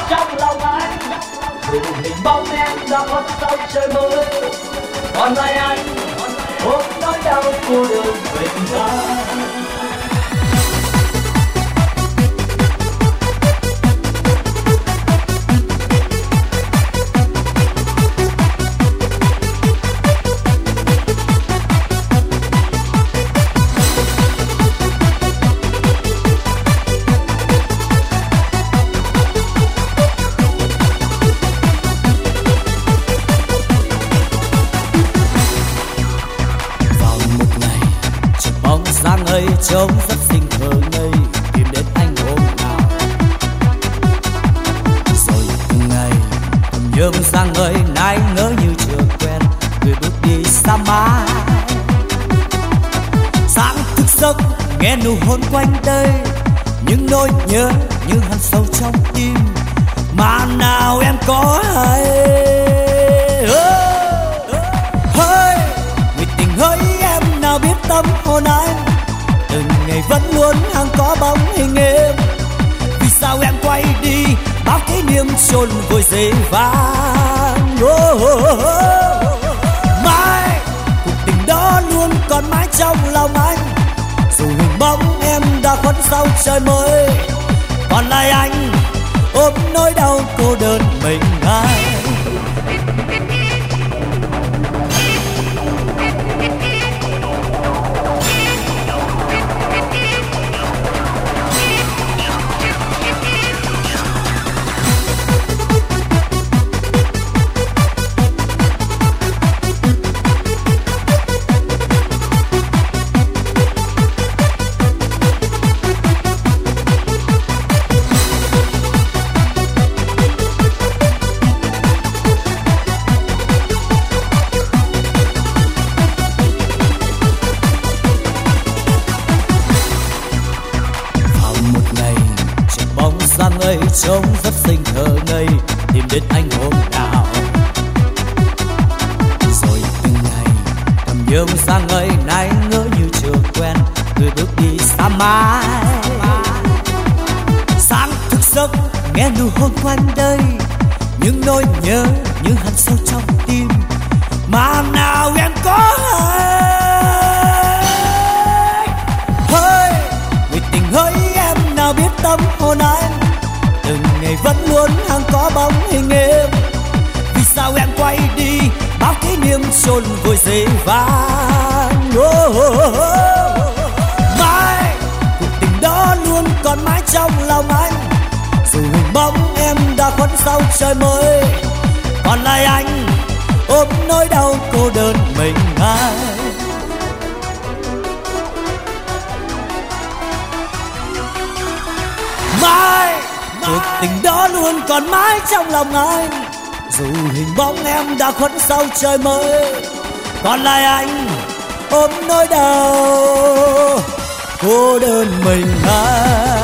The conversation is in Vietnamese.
trong lòng anh. Dù hình bóng em đã khuất sau trời mưa, còn lại anh ôm nỗi đau cô đơn mình ta. Trông rất xinh thơ ngây, tìm đến anh hôm nào. Rồi từng ngày thầm nhớ rằng ơi nay ngỡ như chưa quen, người bước đi xa mãi. Sáng thức giấc nghe nụ hôn quanh đây, những nỗi nhớ như hằn sâu trong tim, mà nào em có hay. Hơi người tình hỡi em nào biết tâm hồn anh, từng ngày vẫn luôn hàng có bóng hình em. Vì sao em quay đi bao kỷ niệm chôn vùi giấy vàng. Mãi cuộc tình đó luôn còn mãi trong lòng anh, dù hình bóng em đã khuất sau trời mới, còn lại anh ôm nỗi đau cô đơn mình anh. Ơi, trông rất xinh thơ ngây, tìm đến anh hôm nào. Rồi từng ngày thầm nhớ rằng ơi nay ngỡ như chưa quen, người bước đi xa mãi. Sáng thức giấc nghe nụ hôn quanh đây, những nỗi nhớ như hằn sâu trong tim, mà nào em có hay. Hơi người tình hỡi em nào biết tâm hồn anh, từng ngày vẫn luôn hàng có bóng hình em. Vì sao em quay đi bao kỷ niệm chôn vùi giấy vàng. Mãi cuộc tình đó luôn còn mãi trong lòng anh, dù hình bóng em đã khuất sau trời mới, còn lại anh ôm nỗi đau cô đơn mình anh. Mãi cuộc tình đó luôn còn mãi trong lòng anh, dù hình bóng em đã khuất sau trời mới, còn lại anh ôm nỗi đau cô đơn mình anh.